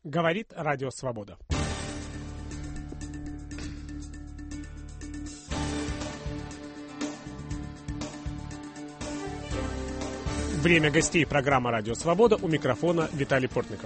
Говорит Радио Свобода. Время гостей. Программа «Радио Свобода». У микрофона Виталий Портников.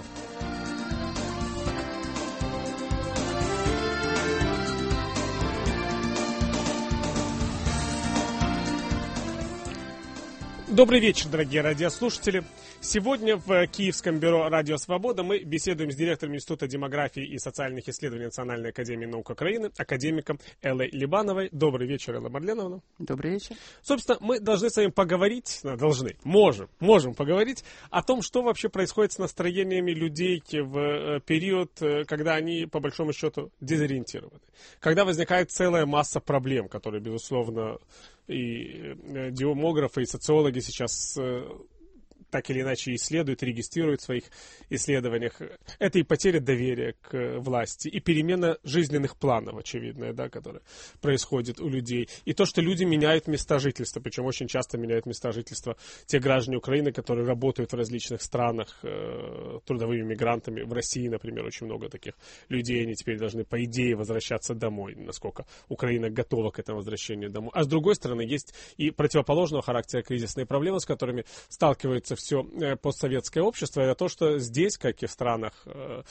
Добрый вечер, дорогие радиослушатели. Сегодня в Киевском бюро «Радио Свобода» мы беседуем с директором Института демографии и социальных исследований Национальной академии наук Украины, академиком Эллой Либановой. Добрый вечер, Элла Марленовна. Добрый вечер. Собственно, мы должны с вами поговорить, можем поговорить о том, что вообще происходит с настроениями людей в период, когда они, по большому счету, дезориентированы. Когда возникает целая масса проблем, которые, безусловно, и демографы, и социологи сейчас так или иначе исследуют, регистрируют в своих исследованиях. Это и потеря доверия к власти, и перемена жизненных планов, очевидная, да, которая происходит у людей. И то, что люди меняют места жительства, причем очень часто меняют места жительства те граждане Украины, которые работают в различных странах трудовыми мигрантами. В России, например, очень много таких людей, они теперь должны, по идее, возвращаться домой, насколько Украина готова к этому возвращению домой. А с другой стороны, есть и противоположного характера кризисные проблемы, с которыми сталкивается все постсоветское общество. Это то, что здесь, как и в странах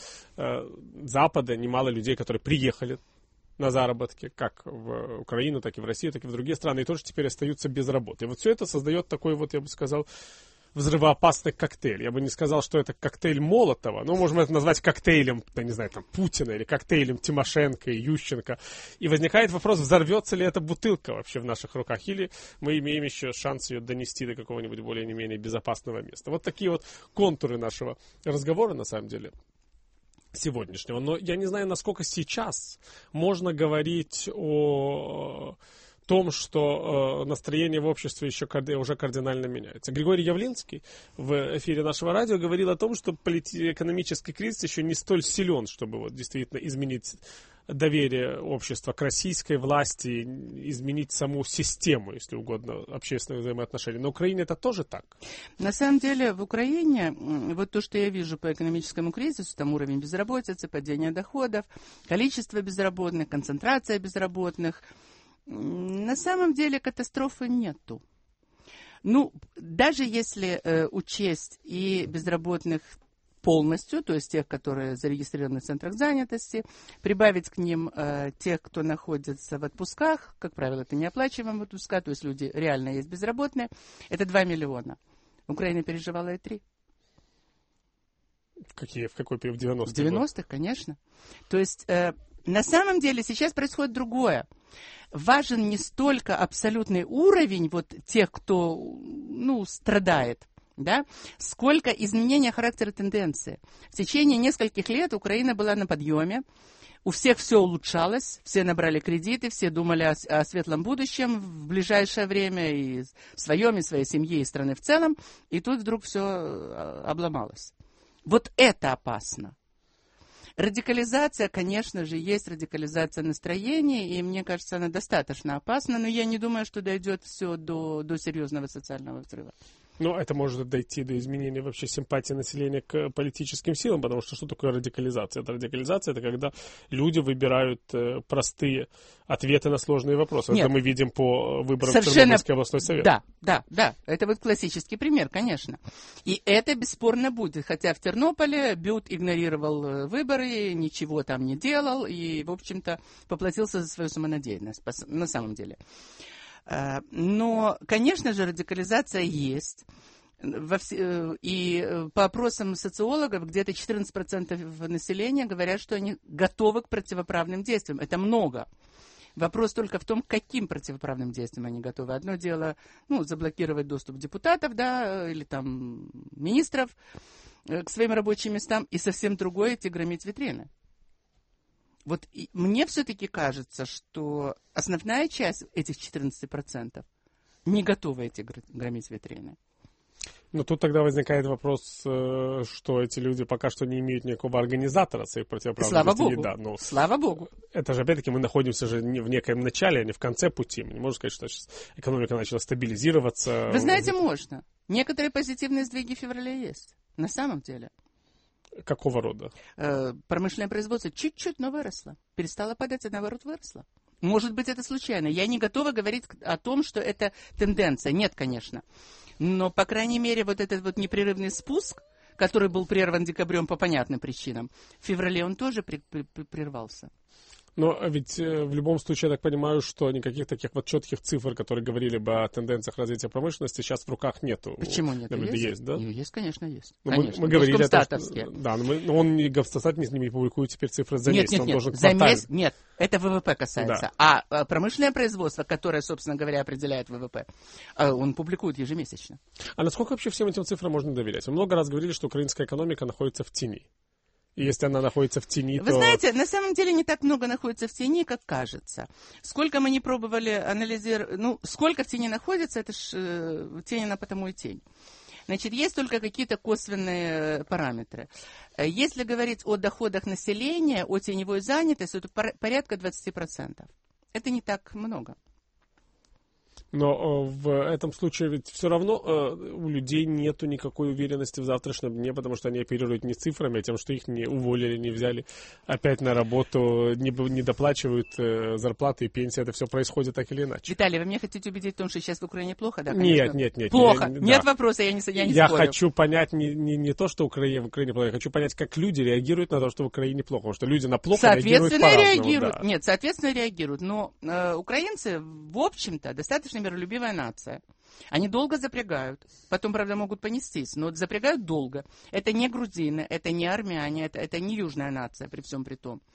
Запада, немало людей, которые приехали на заработки, как в Украину, так и в Россию, так и в другие страны, и тоже теперь остаются без работы. И вот все это создает такой вот, я бы сказал, взрывоопасный коктейль. Я бы не сказал, что это коктейль Молотова, но можем это назвать коктейлем, не знаю, там, Путина или коктейлем Тимошенко и Ющенко. И возникает вопрос, взорвется ли эта бутылка вообще в наших руках, или мы имеем еще шанс ее донести до какого-нибудь более-менее безопасного места. Вот такие вот контуры нашего разговора, на самом деле, сегодняшнего. Но я не знаю, насколько сейчас можно говорить о том, что настроение в обществе еще уже кардинально меняется. Григорий Явлинский в эфире нашего радио говорил о том, что экономический кризис еще не столь силен, чтобы вот действительно изменить доверие общества к российской власти, изменить саму систему, если угодно, общественных взаимоотношений. На Украине это тоже так? На самом деле в Украине, вот то, что я вижу по экономическому кризису, там уровень безработицы, падение доходов, количество безработных, концентрация безработных, на самом деле катастрофы нету. Ну, даже если учесть и безработных полностью, то есть тех, которые зарегистрированы в центрах занятости, прибавить к ним тех, кто находится в отпусках, как правило, это неоплачиваемые отпуска, то есть люди реально есть безработные, это 2 миллиона. Украина переживала и 3. В какой период? В 90-х? В 90-х, конечно. То есть на самом деле сейчас происходит другое. Важен не столько абсолютный уровень вот тех, кто страдает, да, сколько изменения характера тенденции. В течение нескольких лет Украина была на подъеме, у всех все улучшалось, все набрали кредиты, все думали о светлом будущем в ближайшее время и своем, и своей семье, и страны в целом, и тут вдруг все обломалось. Вот это опасно. Радикализация, конечно же, есть радикализация настроений, и мне кажется, она достаточно опасна, но я не думаю, что дойдет все до серьезного социального взрыва. Но это может дойти до изменения вообще симпатии населения к политическим силам, потому что такое радикализация? Радикализация – это когда люди выбирают простые ответы на сложные вопросы. Нет, это мы видим по выборам совершенно... Чернобыльский областной совет. Да. Это вот классический пример, конечно. И это бесспорно будет. Хотя в Тернополе Бют игнорировал выборы, ничего там не делал и, в общем-то, поплатился за свою самонадеянность на самом деле. Но, конечно же, радикализация есть. И по опросам социологов где-то 14% населения говорят, что они готовы к противоправным действиям. Это много. Вопрос только в том, к каким противоправным действиям они готовы. Одно дело, заблокировать доступ депутатов, да, или там министров к своим рабочим местам, и совсем другое идти громить витрины. Вот мне все-таки кажется, что основная часть этих 14% не готова идти громить витрины. Но тут тогда возникает вопрос, что эти люди пока что не имеют никакого организатора своих противоправных Слава действий. Богу. Да, но Слава Богу. Это же, опять-таки, мы находимся же не в некоем начале, а не в конце пути. Мы не можем сказать, что сейчас экономика начала стабилизироваться. Вы знаете, можно. Некоторые позитивные сдвиги в феврале есть. На самом деле. Какого рода? Промышленное производство чуть-чуть, но выросло. Перестало падать, а наоборот выросло. Может быть, это случайно. Я не готова говорить о том, что это тенденция. Нет, конечно. Но, по крайней мере, вот этот вот непрерывный спуск, который был прерван декабрем по понятным причинам, в феврале он тоже прервался. Но ведь в любом случае, я так понимаю, что никаких таких вот четких цифр, которые говорили бы о тенденциях развития промышленности, сейчас в руках нету. Почему нет? Есть, да? Есть, конечно, есть. Мы говорили о том, что... Да, но он не Govstat не публикует теперь цифры за месяц, он должен квартально. Нет, это ВВП касается. Да. А промышленное производство, которое, собственно говоря, определяет ВВП, он публикует ежемесячно. А насколько вообще всем этим цифрам можно доверять? Вы много раз говорили, что украинская экономика находится в тени. И если она находится в тени, Вы знаете, на самом деле не так много находится в тени, как кажется. Сколько мы не пробовали анализировать... сколько в тени находится, это ж тень, она потому и тень. Значит, есть только какие-то косвенные параметры. Если говорить о доходах населения, о теневой занятости, то порядка 20%. Это не так много. Но в этом случае ведь все равно у людей нету никакой уверенности в завтрашнем дне, потому что они оперируют не цифрами, а тем, что их не уволили, не взяли опять на работу, не доплачивают зарплаты и пенсии. Это все происходит так или иначе. Виталий, вы меня хотите убедить в том, что сейчас в Украине плохо? Да, нет. Плохо. Нет вопроса, я не спорю. Я хочу понять не то, что в Украине плохо, я хочу понять, как люди реагируют на то, что в Украине плохо. Потому что люди на плохо реагируют по-разному. Да. Нет, соответственно реагируют. Но украинцы, в общем-то, достаточно миролюбивая нация. Они долго запрягают, потом, правда, могут понестись, но запрягают долго. Это не грузины, это не армяне, это не южная нация, при всем при том.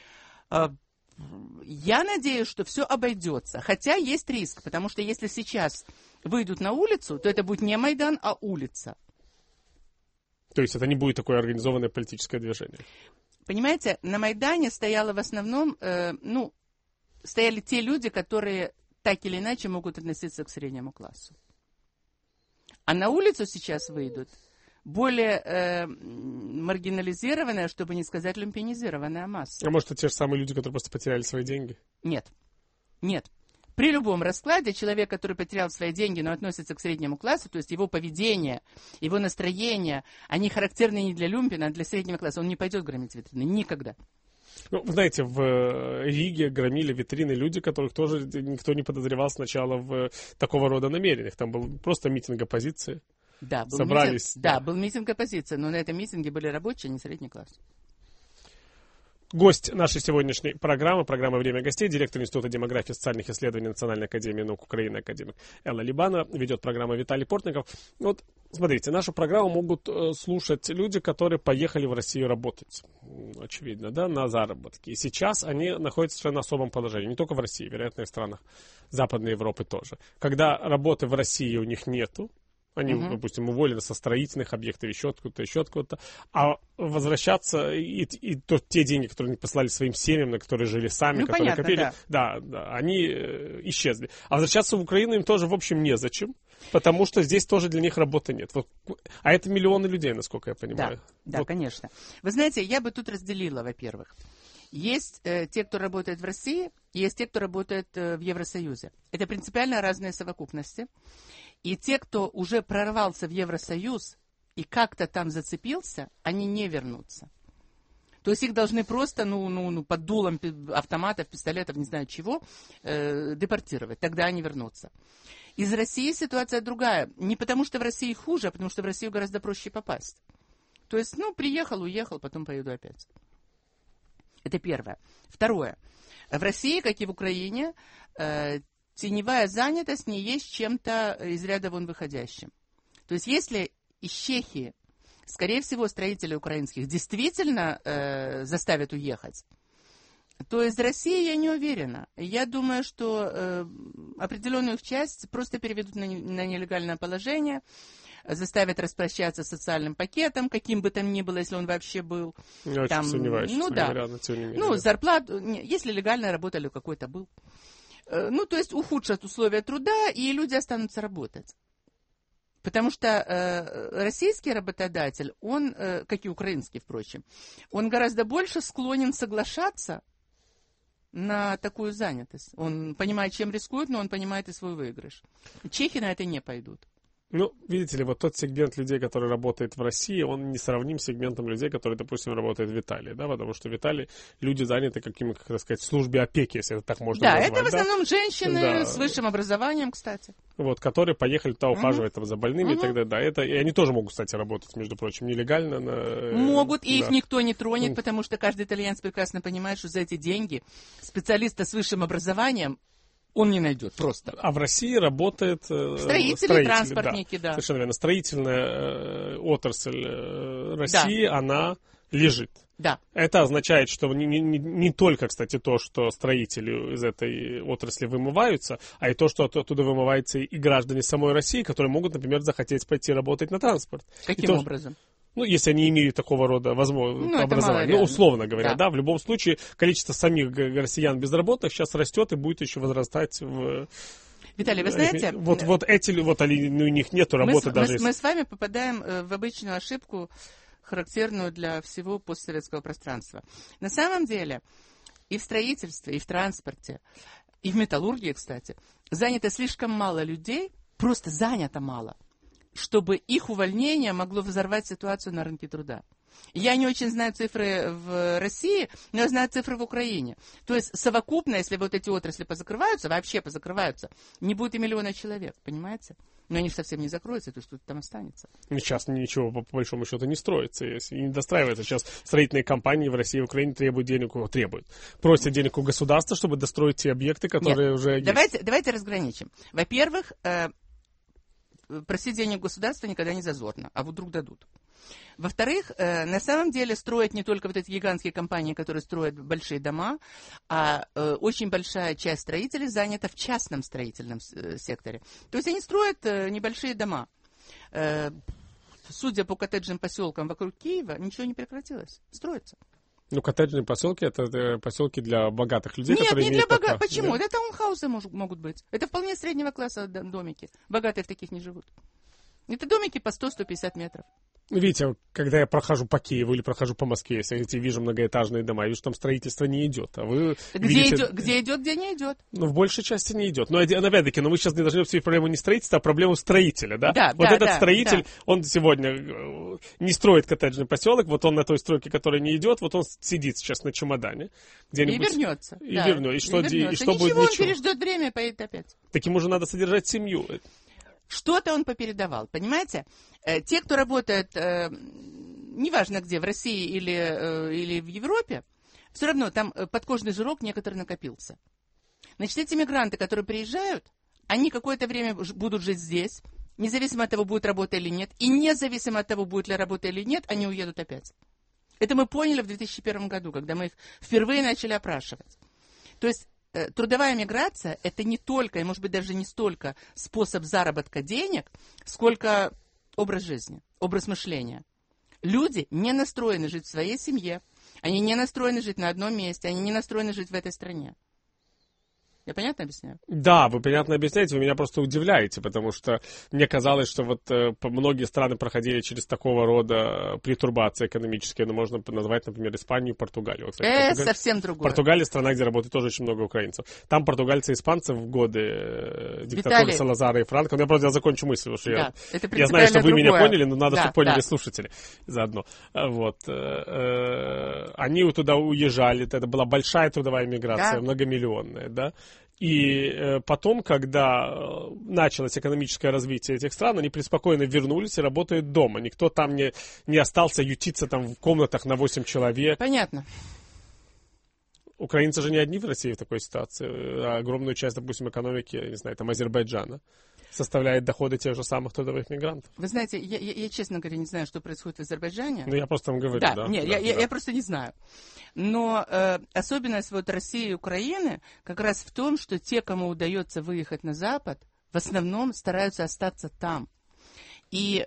Я надеюсь, что все обойдется, хотя есть риск, потому что если сейчас выйдут на улицу, то это будет не Майдан, а улица. То есть это не будет такое организованное политическое движение? Понимаете, на Майдане стояло в основном, стояли те люди, которые так или иначе могут относиться к среднему классу. А на улицу сейчас выйдут более маргинализированная, чтобы не сказать люмпинизированная масса. А может, это те же самые люди, которые просто потеряли свои деньги? Нет. При любом раскладе человек, который потерял свои деньги, но относится к среднему классу, то есть его поведение, его настроение, они характерны не для люмпина, а для среднего класса. Он не пойдет громить витрины. Никогда. Вы знаете, в Риге громили витрины люди, которых тоже никто не подозревал сначала в такого рода намерениях. Там был просто митинг оппозиции. Да, был собрались. был митинг оппозиции, но на этом митинге были рабочие, а не средний класс. Гость нашей сегодняшней программы «Время гостей», директор Института демографии и социальных исследований Национальной академии наук Украины, академик Элла Либанова, ведет программу Виталий Портников. Вот, смотрите, нашу программу могут слушать люди, которые поехали в Россию работать, очевидно, да, на заработки. И сейчас они находятся в совершенно особом положении, не только в России, вероятно, и в странах Западной Европы тоже. Когда работы в России у них нету, они, допустим, уволены со строительных объектов, еще откуда-то. А возвращаться, и те деньги, которые они послали своим семьям, на которые жили сами, которые понятно, копили, да, они исчезли. А возвращаться в Украину им тоже, в общем, незачем, потому что здесь тоже для них работы нет. Вот. А это миллионы людей, насколько я понимаю. Да, конечно. Вы знаете, я бы тут разделила, во-первых. Есть те, кто работает в России, и есть те, кто работает в Евросоюзе. Это принципиально разные совокупности. И те, кто уже прорвался в Евросоюз и как-то там зацепился, они не вернутся. То есть их должны просто, под дулом автоматов, пистолетов, не знаю чего, депортировать. Тогда они вернутся. Из России ситуация другая. Не потому, что в России хуже, а потому, что в Россию гораздо проще попасть. То есть, приехал, уехал, потом поеду опять. Это первое. Второе. В России, как и в Украине, теневая занятость не есть чем-то из ряда вон выходящим. То есть, если из Чехии, скорее всего, строители украинских действительно заставят уехать, то из России я не уверена. Я думаю, что определенную их часть просто переведут на нелегальное положение, заставят распрощаться с социальным пакетом, каким бы там ни было, если он вообще был. Я очень сомневаюсь, говоря, но тем не менее. Зарплату, если легально работали, какой-то был. То есть ухудшат условия труда, и люди останутся работать. Потому что российский работодатель, он, как и украинский, впрочем, он гораздо больше склонен соглашаться на такую занятость. Он понимает, чем рискует, но он понимает и свой выигрыш. Чехи на это не пойдут. Ну, видите ли, вот тот сегмент людей, который работает в России, он не сравним с сегментом людей, которые, допустим, работают в Италии, да, потому что в Италии люди заняты какими, как сказать, в службе опеки, если это так можно назвать. Да, это в основном женщины Да. с высшим образованием, кстати. Вот, которые поехали туда ухаживать там, за больными и так далее. Да, это, и они тоже могут, кстати, работать, между прочим, нелегально. Могут, и да. их никто не тронет, потому что каждый итальянец прекрасно понимает, что за эти деньги специалиста с высшим образованием он не найдет просто. А в России работает строители, транспортники, да. Совершенно верно. Строительная отрасль России, да. Она лежит. Да. Это означает, что не только, кстати, то, что строители из этой отрасли вымываются, а и то, что оттуда вымываются и граждане самой России, которые могут, например, захотеть пойти работать на транспорт. Каким образом? Ну, если они имеют такого рода образование. Ну, условно говоря, да. В любом случае, количество самих россиян безработных сейчас растет и будет еще возрастать в... Виталий, вы знаете... Вот эти, вот они, у них нету работы даже... Мы с вами попадаем в обычную ошибку, характерную для всего постсоветского пространства. На самом деле, и в строительстве, и в транспорте, и в металлургии, кстати, занято слишком мало людей, просто занято мало, чтобы их увольнение могло взорвать ситуацию на рынке труда. Я не очень знаю цифры в России, но я знаю цифры в Украине. То есть совокупно, если вот эти отрасли позакрываются, вообще позакрываются, не будет и миллиона человек, понимаете? Но они же совсем не закроются, то есть тут там останется. Сейчас ничего по большому счету не строится, если не достраивается. Сейчас строительные компании в России и в Украине требуют денег, просят денег у государства, чтобы достроить те объекты, которые уже есть. Давайте разграничим. Во-первых, просить денег государства никогда не зазорно, а вдруг дадут. Во-вторых, на самом деле строят не только вот эти гигантские компании, которые строят большие дома, а очень большая часть строителей занята в частном строительном секторе. То есть они строят небольшие дома. Судя по коттеджным поселкам вокруг Киева, ничего не прекратилось. Строится. Ну, коттеджные поселки — это поселки для богатых людей, Нет, которые не для богатых. пока... Почему? Это таунхаусы могут быть. Это вполне среднего класса домики. Богатые в таких не живут. Это домики по 100-150 метров. Видите, когда я прохожу по Киеву или прохожу по Москве, если я вижу многоэтажные дома, я вижу, там строительство не идет. А вы видите... Где идет, где не идет. Ну, в большей части не идет. Но опять-таки, мы сейчас не должны обсудить проблему не строительства, а проблему строителя, да? Да, вот да, этот да, строитель, да. Он сегодня не строит коттеджный поселок, вот он на той стройке, которая не идет, вот он сидит сейчас на чемодане. Где-нибудь, и вернется. И вернется. И что будет? Ничего, он переждет время и поедет опять. Так ему же надо содержать семью. Что-то он попередавал, понимаете? Те, кто работает, неважно где, в России или в Европе, все равно там подкожный жирок некоторый накопился. Значит, эти мигранты, которые приезжают, они какое-то время будут жить здесь, независимо от того, будет работа или нет, и независимо от того, будет ли работа или нет, они уедут опять. Это мы поняли в 2001 году, когда мы их впервые начали опрашивать. То есть трудовая миграция – это не только, и может быть даже не столько способ заработка денег, сколько образ жизни, образ мышления. Люди не настроены жить в своей семье, они не настроены жить на одном месте, они не настроены жить в этой стране. Я понятно объясняю? Да, вы понятно объясняете, вы меня просто удивляете, потому что мне казалось, что вот многие страны проходили через такого рода пертурбации экономические, но можно назвать, например, Испанию и Португалию. Вот, кстати, совсем другое. Португалия — страна, где работает тоже очень много украинцев. Там португальцы и испанцы в годы диктатуры Салазара и Франко. Ну, я закончу мысль, потому что я знаю, что вы меня поняли, но надо, чтобы поняли слушатели заодно. Вот. Они туда уезжали, это была большая трудовая миграция, многомиллионная, да. И потом, когда началось экономическое развитие этих стран, они преспокойно вернулись и работают дома. Никто там не остался ютиться там в комнатах на 8 человек. Понятно. Украинцы же не одни в России в такой ситуации. Огромную часть, допустим, экономики, я не знаю, там Азербайджана составляет доходы тех же самых трудовых мигрантов. Вы знаете, я, честно говоря, не знаю, что происходит в Азербайджане. Ну, я просто вам говорю, да. Нет, я просто не знаю. Но особенность вот России и Украины как раз в том, что те, кому удается выехать на Запад, в основном стараются остаться там. И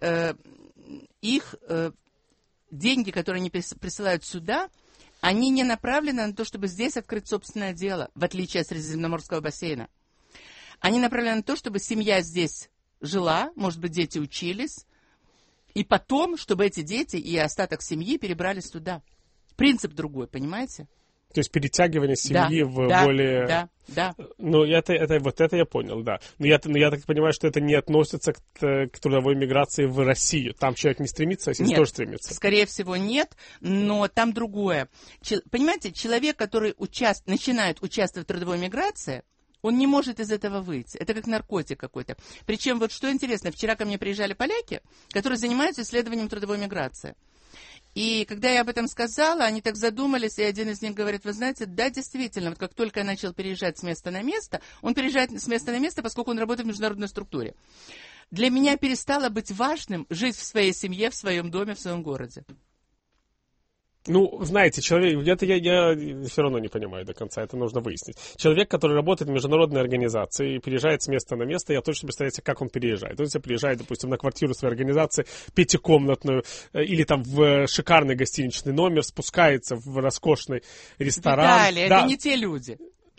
их деньги, которые они присылают сюда, они не направлены на то, чтобы здесь открыть собственное дело, в отличие от Средиземноморского бассейна. Они направлены на то, чтобы семья здесь жила, может быть, дети учились, и потом, чтобы эти дети и остаток семьи перебрались туда. Принцип другой, понимаете? То есть перетягивание семьи в да, более... Да. Ну, это я понял, да. Но я так понимаю, что это не относится к трудовой миграции в Россию. Там человек не стремится, а здесь Нет, тоже стремится. скорее всего, нет, но там другое. Понимаете, человек, который начинает участвовать в трудовой миграции, он не может из этого выйти. Это как наркотик какой-то. Причем, вот что интересно, вчера ко мне приезжали поляки, которые занимаются исследованием трудовой миграции. И когда я об этом сказала, они так задумались, и один из них говорит: вы знаете, да, действительно, вот как только я начал переезжать с места на место, он переезжает с места на место, поскольку он работает в международной структуре. Для меня перестало быть важным жить в своей семье, в своем доме, в своем городе. Ну, знаете, человек, это я все равно не понимаю до конца, это нужно выяснить. Человек, который работает в международной организации и переезжает с места на место, я точно представляю себе, как он переезжает. Он себе приезжает, допустим, на квартиру своей организации, пятикомнатную, или там в шикарный гостиничный номер, спускается в роскошный ресторан. Виталий, это не те люди.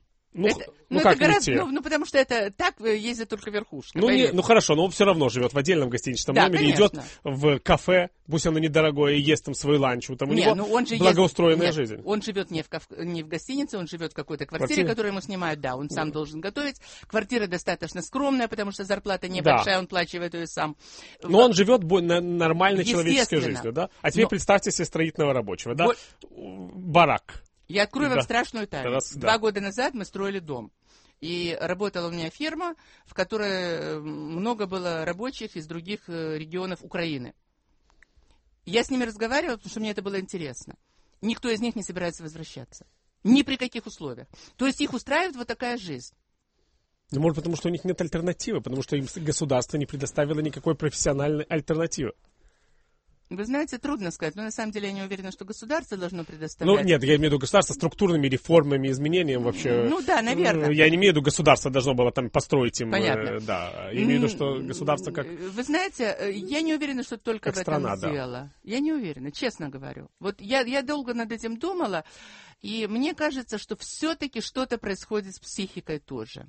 Как это не те? Потому что это так ездит только верхушка. Ну хорошо, но он все равно живет в отдельном гостиничном номере, конечно. идет в кафе, пусть оно недорогое, и ест там свой ланч. Там у него он же благоустроенная жизнь. Он живет не в гостинице, он живет в какой-то квартире, которую ему снимают. Да, он сам должен готовить. Квартира достаточно скромная, потому что зарплата небольшая, он плачивает ее сам. Но он живет нормальной человеческой жизнью, да? А теперь представьте себе строительного рабочего, да? Барак. Я открою вам страшную тайну. 2 Да. года назад мы строили дом. И работала у меня фирма, в которой много было рабочих из других регионов Украины. Я с ними разговаривала, потому что мне это было интересно. Никто из них не собирается возвращаться. Ни при каких условиях. То есть их устраивает вот такая жизнь. Ну, может, потому что у них нет альтернативы, потому что им государство не предоставило никакой профессиональной альтернативы. Вы знаете, трудно сказать, но на самом деле я не уверена, что государство должно предоставлять. Ну, нет, я имею в виду государство структурными реформами, изменением вообще. Ну да, наверное. Я не имею в виду, государство должно было там построить им. Понятно. Да, я имею в виду, что государство как... Вы знаете, я не уверена, что только как в этом страна, дело. Да. Я не уверена, честно говорю. Вот я долго над этим думала, и мне кажется, что все-таки что-то происходит с психикой тоже.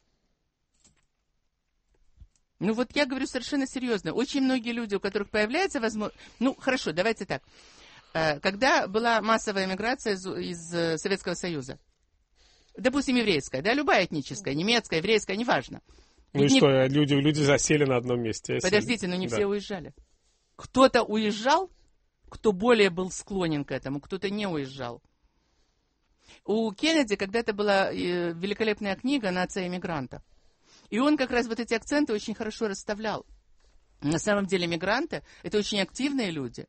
Ну вот я говорю совершенно серьезно. Очень многие люди, у которых появляется возможность... Ну хорошо, давайте так. Когда была массовая эмиграция из Советского Союза, допустим, еврейская, да, любая этническая, немецкая, еврейская, неважно. Ну и что, люди засели на одном месте. Подождите, но не все уезжали. Кто-то уезжал, кто более был склонен к этому, кто-то не уезжал. У Кеннеди когда-то была великолепная книга «Нация эмигрантов». И он как раз вот эти акценты очень хорошо расставлял. На самом деле мигранты – это очень активные люди.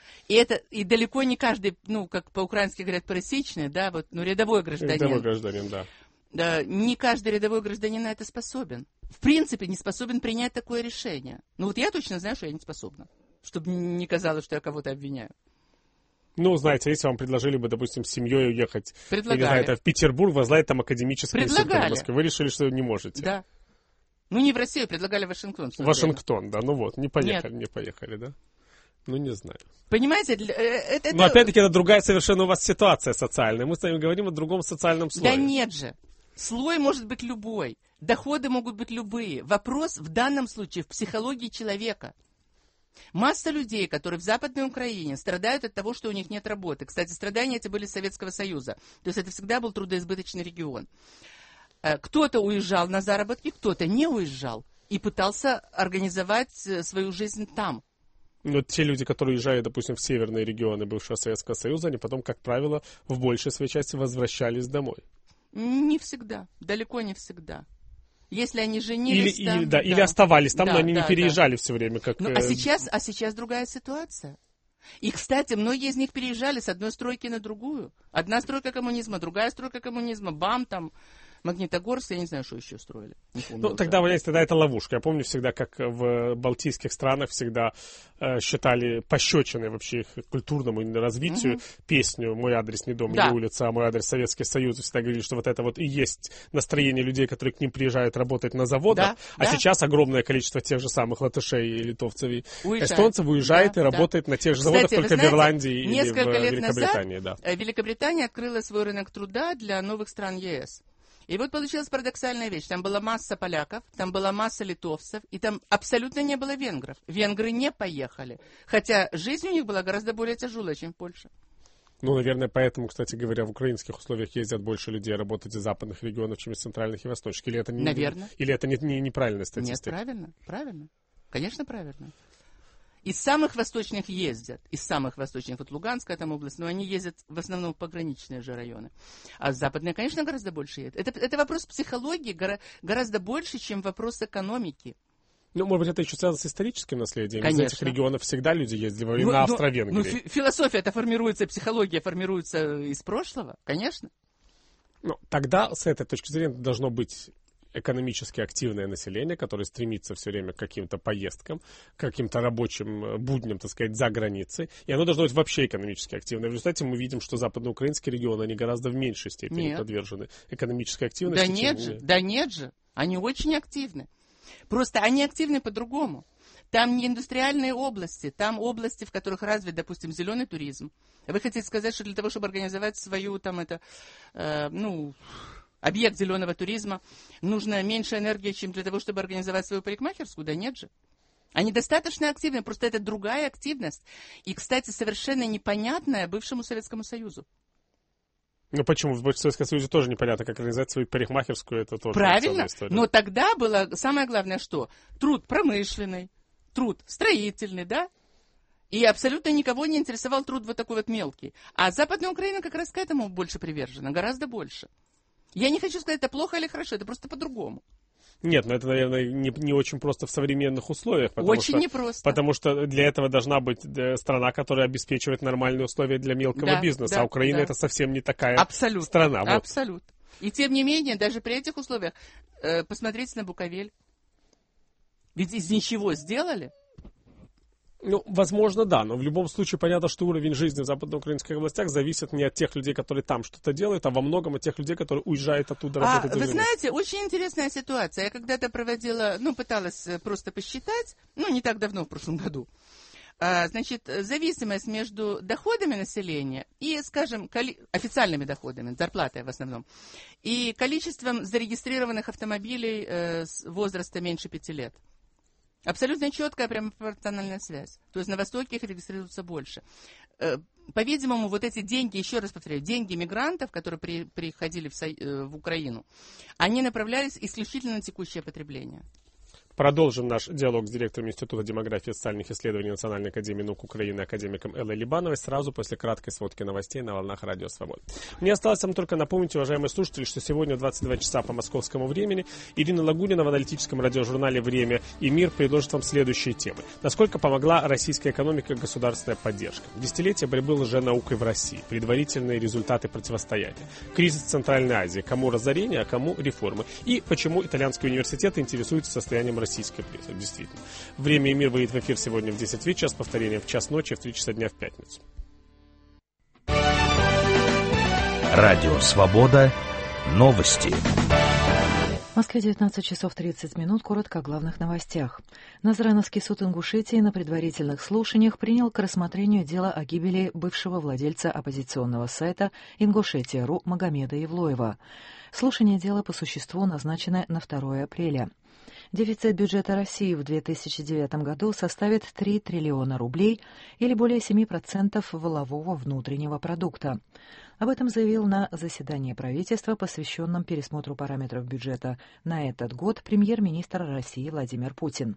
И далеко не каждый, ну, как по-украински говорят, пересечный, да, вот, ну, рядовой гражданин. Рядовой гражданин, да. Да. Не каждый рядовой гражданин на это способен. В принципе, не способен принять такое решение. Ну, вот я точно знаю, что я не способна. Чтобы не казалось, что я кого-то обвиняю. Ну, знаете, если вам предложили бы, допустим, с семьей уехать, предлагали. В Петербург, возглавить там академический институт в Москве, вы решили, что не можете. Да. Ну, не в Россию, предлагали в Вашингтон. Вашингтон, да, ну вот, не поехали, да? Ну, не знаю. Понимаете, Но опять-таки это другая совершенно у вас ситуация социальная. Мы с вами говорим о другом социальном слое. Да нет же. Слой может быть любой. Доходы могут быть любые. Вопрос в данном случае в психологии человека. Масса людей, которые в Западной Украине страдают от того, что у них нет работы. Кстати, страдания эти были из Советского Союза. То есть это всегда был трудоизбыточный регион. Кто-то уезжал на заработки, кто-то не уезжал и пытался организовать свою жизнь там. Но те люди, которые уезжают, допустим, в северные регионы бывшего Советского Союза, они потом, как правило, в большей своей части возвращались домой. Не всегда, далеко не всегда. Если они женились или оставались там, но они не переезжали все время. Как, а сейчас другая ситуация. И, кстати, многие из них переезжали с одной стройки на другую. Одна стройка коммунизма, другая стройка коммунизма, бам, там... Магнитогорск, я не знаю, что еще строили. Ну, тогда это ловушка. Я помню всегда, как в балтийских странах всегда считали пощечиной вообще их культурному развитию песню «Мой адрес не дом, не улица, а мой адрес Советский Союз». Всегда говорили, что вот это вот и есть настроение людей, которые к ним приезжают работать на заводах. Сейчас огромное количество тех же самых латышей и литовцев и эстонцев уезжает и работает на тех же заводах, только в Ирландии или в Великобритании. Назад Великобритания открыла свой рынок труда для новых стран ЕС. И вот получилась парадоксальная вещь. Там была масса поляков, там была масса литовцев, и там абсолютно не было венгров. Венгры не поехали. Хотя жизнь у них была гораздо более тяжелая, чем в Польше. Ну, наверное, поэтому, кстати говоря, в украинских условиях ездят больше людей работать из западных регионов, чем из центральных и восточных. Или это, Наверное. Или это неправильная статистика? Нет, правильно. Конечно, правильно. Из самых восточных ездят. Из самых восточных, вот Луганская там область, но они ездят в основном в пограничные же районы. А западные, конечно, гораздо больше едут. Это вопрос психологии гораздо больше, чем вопрос экономики. Ну, может быть, это еще связано с историческим наследием. Конечно. Из этих регионов всегда люди ездили во времена Австро-Венгрии. Ну, философия-то формируется, психология формируется из прошлого, конечно. Ну, тогда, с этой точки зрения, должно быть экономически активное население, которое стремится все время к каким-то поездкам, к каким-то рабочим будням, так сказать, за границей. И оно должно быть вообще экономически активное. В результате мы видим, что западноукраинские регионы, они гораздо в меньшей степени подвержены экономической активности. Да нет же. Они очень активны. Просто они активны по-другому. Там не индустриальные области, там области, в которых развит, допустим, зеленый туризм. Вы хотите сказать, что для того, чтобы организовать свою объект зеленого туризма, нужно меньше энергии, чем для того, чтобы организовать свою парикмахерскую? Да нет же. Они достаточно активны, просто это другая активность. И, кстати, совершенно непонятная бывшему Советскому Союзу. Ну почему? В Советском Союзе тоже непонятно, как организовать свою парикмахерскую, это тоже правильно, история. Но тогда было самое главное, что труд промышленный, труд строительный, да? И абсолютно никого не интересовал труд вот такой вот мелкий. А Западная Украина как раз к этому больше привержена, гораздо больше. Я не хочу сказать, это плохо или хорошо, это просто по-другому. Нет, но это, наверное, не очень просто в современных условиях. Очень непросто. Потому что для этого должна быть страна, которая обеспечивает нормальные условия для мелкого бизнеса. А Украина это совсем не такая страна. Абсолютно. И тем не менее, даже при этих условиях, посмотрите на Буковель. Ведь из ничего сделали. Ну, возможно, да, но в любом случае понятно, что уровень жизни в западноукраинских областях зависит не от тех людей, которые там что-то делают, а во многом от тех людей, которые уезжают оттуда работать. Вы знаете, очень интересная ситуация. Я когда-то проводила, пыталась просто посчитать, не так давно, в прошлом году. Значит, зависимость между доходами населения и, скажем, официальными доходами, зарплатой в основном, и количеством зарегистрированных автомобилей с возраста меньше 5 лет. Абсолютно четкая прямо пропорциональная связь. То есть на Востоке их регистрируется больше. По-видимому, вот эти деньги, еще раз повторяю, деньги мигрантов, которые приходили в Украину, они направлялись исключительно на текущее потребление. Продолжим наш диалог с директором Института демографии и социальных исследований Национальной академии наук Украины, академиком Эллой Либановой, сразу после краткой сводки новостей на волнах Радио Свобода. Мне осталось вам только напомнить, уважаемые слушатели, что сегодня в 22 часа по московскому времени Ирина Лагунина в аналитическом радиожурнале «Время и мир» предложит вам следующие темы. Насколько помогла российская экономика государственная поддержка? Десятилетия борьбы лженаукой в России. Предварительные результаты противостояния. Кризис в Центральной Азии. Кому разорение, а кому реформы. И почему итальянские университеты интересуются состоянием российской прессы. Действительно. «Время и мир» выйдет в эфир сегодня в 10 вечера, с повторением в час ночи, в 3 часа дня в пятницу. Радио «Свобода». Новости. В Москве 19 часов 30 минут. Коротко о главных новостях. Назрановский суд Ингушетии на предварительных слушаниях принял к рассмотрению дело о гибели бывшего владельца оппозиционного сайта «Ингушетия.ру» Магомеда Евлоева. Слушание дела по существу назначено на 2 апреля. Дефицит бюджета России в 2009 году составит 3 триллиона рублей или более 7% валового внутреннего продукта. Об этом заявил на заседании правительства, посвященном пересмотру параметров бюджета на этот год, премьер-министр России Владимир Путин.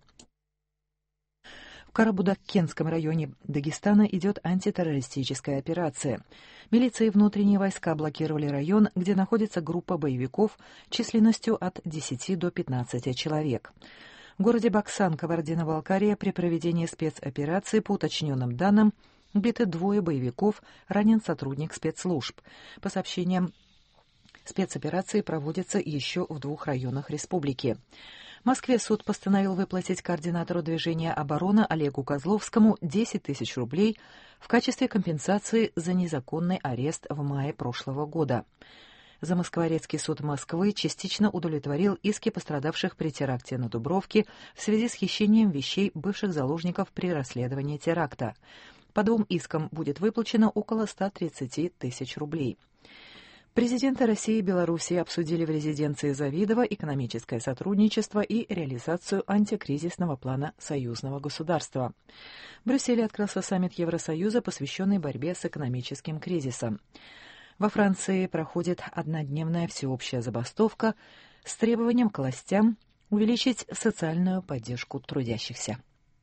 В Карабудак-Кенском районе Дагестана идет антитеррористическая операция. Милиция и внутренние войска блокировали район, где находится группа боевиков численностью от 10 до 15 человек. В городе Баксан, Кабардино-Балкария, при проведении спецоперации, по уточненным данным, убиты 2 боевиков, ранен сотрудник спецслужб. По сообщениям, спецоперации проводятся еще в 2 районах республики. В Москве суд постановил выплатить координатору движения «Оборона» Олегу Козловскому 10 тысяч рублей в качестве компенсации за незаконный арест в мае прошлого года. Замоскворецкий суд Москвы частично удовлетворил иски пострадавших при теракте на Дубровке в связи с хищением вещей бывших заложников при расследовании теракта. По 2 искам будет выплачено около 130 тысяч рублей. Президенты России и Беларуси обсудили в резиденции Завидово экономическое сотрудничество и реализацию антикризисного плана союзного государства. В Брюсселе открылся саммит Евросоюза, посвященный борьбе с экономическим кризисом. Во Франции проходит однодневная всеобщая забастовка с требованием к властям увеличить социальную поддержку трудящихся.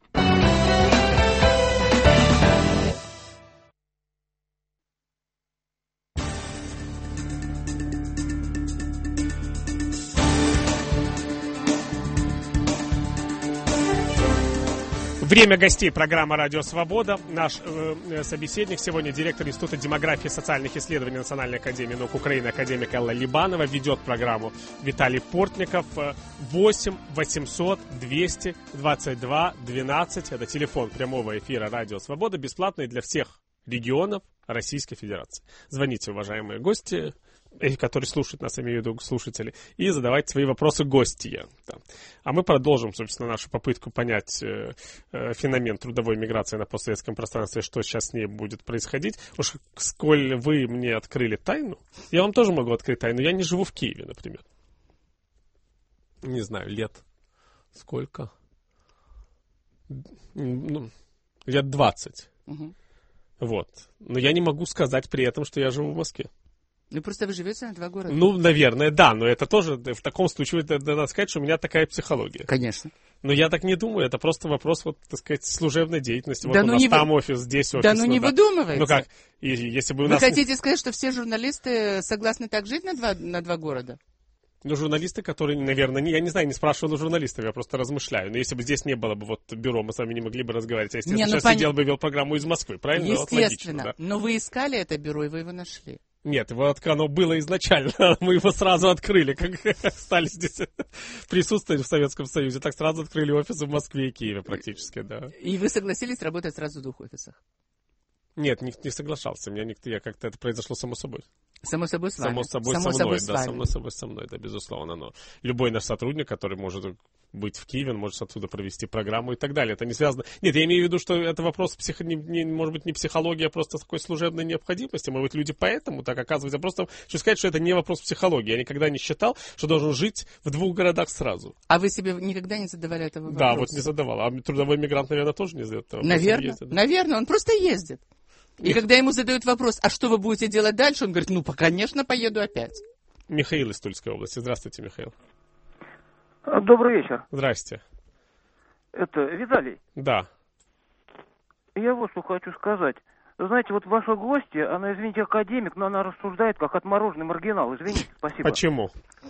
Время гостей программы «Радио Свобода». Наш собеседник сегодня директор Института демографии и социальных исследований Национальной академии наук Украины, академик Элла Либанова. Ведет программу Виталий Портников. 8 800 222 12. Это телефон прямого эфира «Радио Свобода», бесплатный для всех регионов Российской Федерации. Звоните, уважаемые гости, которые слушают нас, имею в виду слушатели, и задавайте свои вопросы гостья. Да. А мы продолжим, собственно, нашу попытку понять феномен трудовой миграции на постсоветском пространстве, что сейчас с ней будет происходить. Уж сколь вы мне открыли тайну, я вам тоже могу открыть тайну. Я не живу в Киеве, например. Не знаю, лет сколько? Лет 20. Угу. Вот. Но я не могу сказать при этом, что я живу в Москве. Ну, просто вы живете на 2 города. Ну, наверное, да, но это тоже, в таком случае, надо сказать, что у меня такая психология. Конечно. Но я так не думаю, это просто вопрос, вот, так сказать, служебной деятельности. Да, вот у нас там офис, здесь офис. Да, ну не выдумывайте. Ну как, если бы у Вы нас... хотите сказать, что все журналисты согласны так жить на два города? Ну, журналисты, которые, наверное, я не знаю, не спрашивал у журналистов, я просто размышляю. Но если бы здесь не было бы вот бюро, мы с вами не могли бы разговаривать. Я, естественно, сейчас сидел бы и вел программу из Москвы, правильно? Естественно. Вот логично, да. Но вы искали это бюро, и вы его нашли. Нет, вот оно было изначально, мы его сразу открыли, как стали здесь присутствовать в Советском Союзе, так сразу открыли офисы в Москве и Киеве практически, да. И вы согласились работать сразу в 2 офисах? Нет, не соглашался, я как-то это произошло само собой. Само собой с вами. Само собой со мной, да, безусловно. Но любой наш сотрудник, который может быть в Киеве, он может оттуда провести программу и так далее. Это не связано... Нет, я имею в виду, что это вопрос, может быть, не психология, а просто такой служебной необходимости. Мы вот люди поэтому так оказывается. Просто хочу сказать, что это не вопрос психологии. Я никогда не считал, что должен жить в 2 городах сразу. А вы себе никогда не задавали этого вопроса? Да, вот не задавал. А трудовой мигрант, наверное, тоже не задает этого вопроса. Наверное, он просто ездит. И когда ему задают вопрос, а что вы будете делать дальше, он говорит, конечно, поеду опять. Михаил из Тульской области. Здравствуйте, Михаил. Добрый вечер. Здрасте. Это Виталий. Да. Я вот что хочу сказать. Знаете, вот ваша гостья, она, извините, академик, но она рассуждает как отмороженный маргинал. Извините, спасибо. Почему?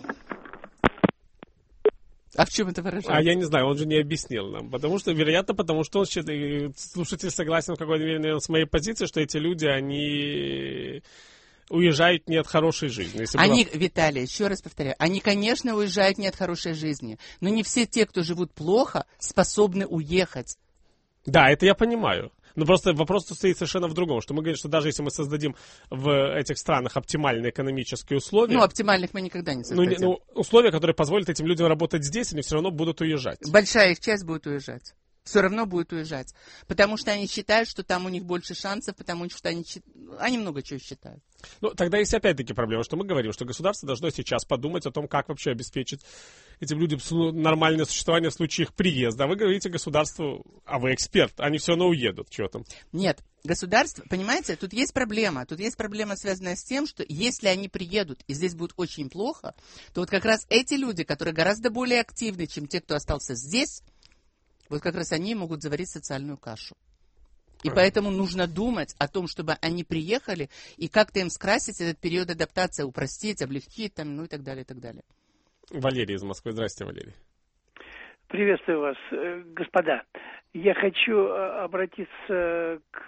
А в чем это выражается? А я не знаю, он же не объяснил нам. Потому что он считает, слушатель согласен в какой-то мере с моей позицией, что эти люди, они уезжают не от хорошей жизни. Виталий, еще раз повторяю, они, конечно, уезжают не от хорошей жизни, но не все те, кто живут плохо, способны уехать. Да, это я понимаю. Но просто вопрос стоит совершенно в другом, что мы говорим, что даже если мы создадим в этих странах оптимальные экономические условия... оптимальных мы никогда не создадим. Условия, которые позволят этим людям работать здесь, они все равно будут уезжать. Большая их часть будет уезжать. Все равно будет уезжать. Потому что они считают, что там у них больше шансов, потому что они много чего считают. Тогда есть опять-таки проблема, что мы говорим, что государство должно сейчас подумать о том, как вообще обеспечить этим людям нормальное существование в случае их приезда. А вы говорите государству, а вы эксперт, они все равно уедут. Чего там? Нет, государство, понимаете, тут есть проблема. Тут есть проблема, связанная с тем, что если они приедут, и здесь будет очень плохо, то вот как раз эти люди, которые гораздо более активны, чем те, кто остался здесь, вот как раз они могут заварить социальную кашу. И поэтому нужно думать о том, чтобы они приехали, и как-то им скрасить этот период адаптации, упростить, облегчить, и так далее, и так далее. Валерий из Москвы. Здравствуйте, Валерий. Приветствую вас, господа. Я хочу обратиться к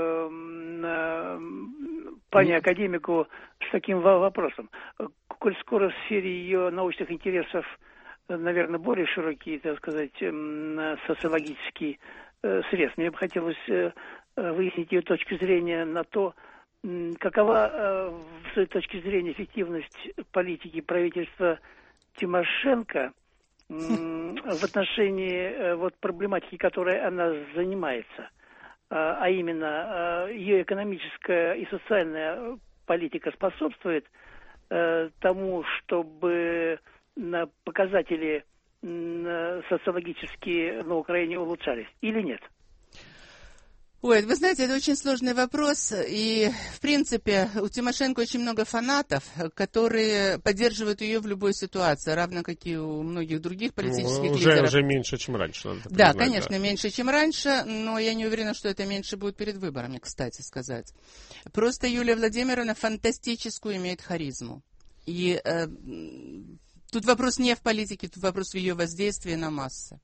пане академику с таким вопросом. Коль скоро в сфере ее научных интересов, наверное, более широкие, так сказать, социологические средства, мне бы хотелось выяснить ее точку зрения на то, какова, с той точки зрения, эффективность политики правительства Тимошенко в отношении проблематики, которой она занимается, а именно ее экономическая и социальная политика способствует тому, чтобы показатели социологические на Украине улучшались, или нет? Ой, вы знаете, это очень сложный вопрос, и, в принципе, у Тимошенко очень много фанатов, которые поддерживают ее в любой ситуации, равно как и у многих других политических лидеров. Уже меньше, чем раньше, надо признать. Да, конечно, меньше, чем раньше, но я не уверена, что это меньше будет перед выборами, кстати сказать. Просто Юлия Владимировна фантастическую имеет харизму. И тут вопрос не в политике, тут вопрос в ее воздействии на массы.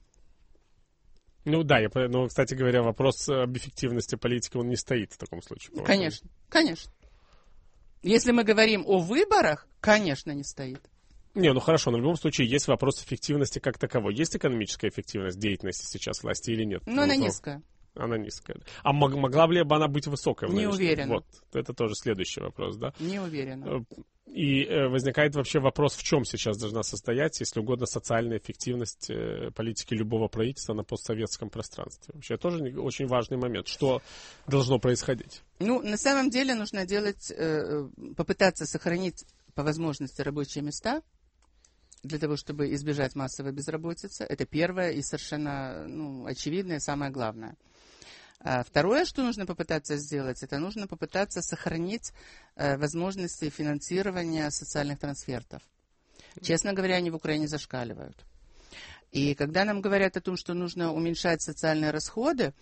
Ну да, но, кстати говоря, вопрос об эффективности политики, он не стоит в таком случае. Конечно, конечно. Если мы говорим о выборах, конечно, не стоит. Не, ну хорошо, но в любом случае есть вопрос эффективности как таковой. Есть экономическая эффективность деятельности сейчас власти или нет? Но она низкая. Она низкая. А могла бы ли она быть высокой? Не уверена. Вот, это тоже следующий вопрос, да? Не уверена. И возникает вообще вопрос, в чем сейчас должна состоять, если угодно, социальная эффективность политики любого правительства на постсоветском пространстве. Вообще тоже очень важный момент. Что должно происходить? Ну, на самом деле нужно попытаться сохранить по возможности рабочие места, для того, чтобы избежать массовой безработицы. Это первое и совершенно очевидное, самое главное. Второе, что нужно попытаться сделать, это нужно попытаться сохранить возможности финансирования социальных трансфертов. Честно говоря, они в Украине зашкаливают. И когда нам говорят о том, что нужно уменьшать социальные расходы,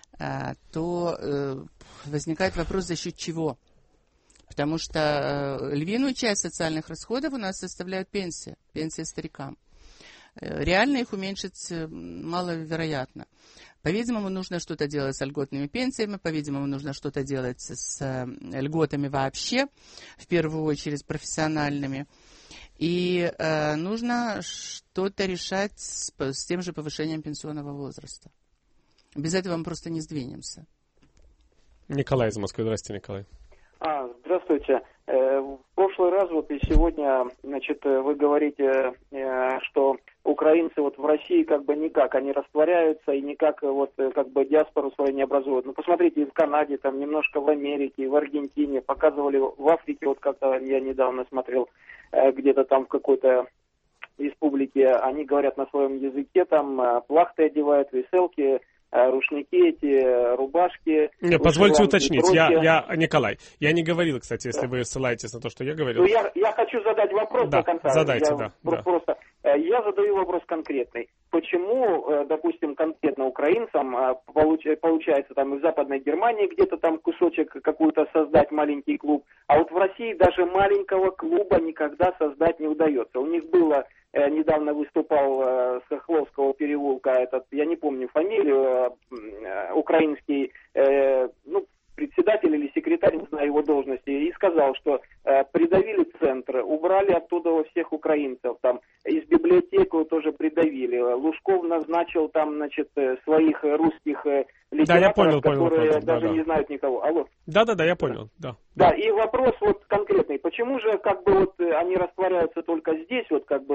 то возникает вопрос, за счет чего. Потому что львиную часть социальных расходов у нас составляют пенсии старикам. Реально их уменьшить маловероятно. По-видимому, нужно что-то делать с льготными пенсиями, по-видимому, нужно что-то делать с льготами вообще, в первую очередь профессиональными. И нужно что-то решать с тем же повышением пенсионного возраста. Без этого мы просто не сдвинемся. Николай из Москвы. Здравствуйте, Николай. Здравствуйте. В прошлый раз и сегодня, вы говорите, что украинцы в России никак, они растворяются и никак диаспору свою не образуют. Ну, посмотрите, и в Канаде, там немножко в Америке, и в Аргентине, показывали в Африке, как-то я недавно смотрел, где-то там в какой-то республике, они говорят на своем языке, там плахты одевают, веселки, рушники эти, рубашки. Не, позвольте уточнить, Николай, я не говорил, кстати, если вы ссылаетесь на то, что я говорил. Ну, я хочу задать вопрос до конца. Задайте, Просто я задаю вопрос конкретный. Почему, допустим, конкретно украинцам получается там и в Западной Германии где-то там кусочек какую-то создать, маленький клуб, а в России даже маленького клуба никогда создать не удается. У них было, недавно выступал с Хохловского переулка я не помню фамилию, украинский, председатель или секретарь, не знаю его должности, и сказал, что придавили центр, убрали оттуда всех украинцев, там из библиотеку тоже придавили. Лужков назначил там, своих русских литераторов, которые даже не знают никого. Алло. Да, я понял, да. Да, и вопрос конкретный. Почему же они растворяются только здесь,